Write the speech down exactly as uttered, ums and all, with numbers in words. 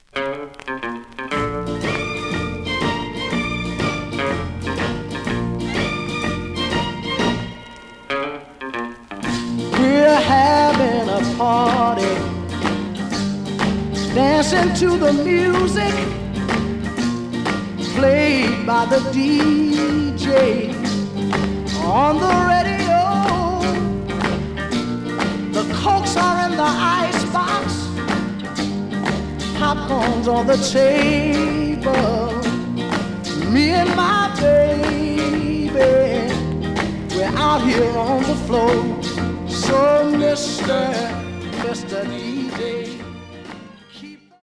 We're having a party, dancing to the music played by the D J on the radio. The cokes are in the icebox, popcorn's on the table. Me and my baby, we're out here on the floor. So Mister Mister D J,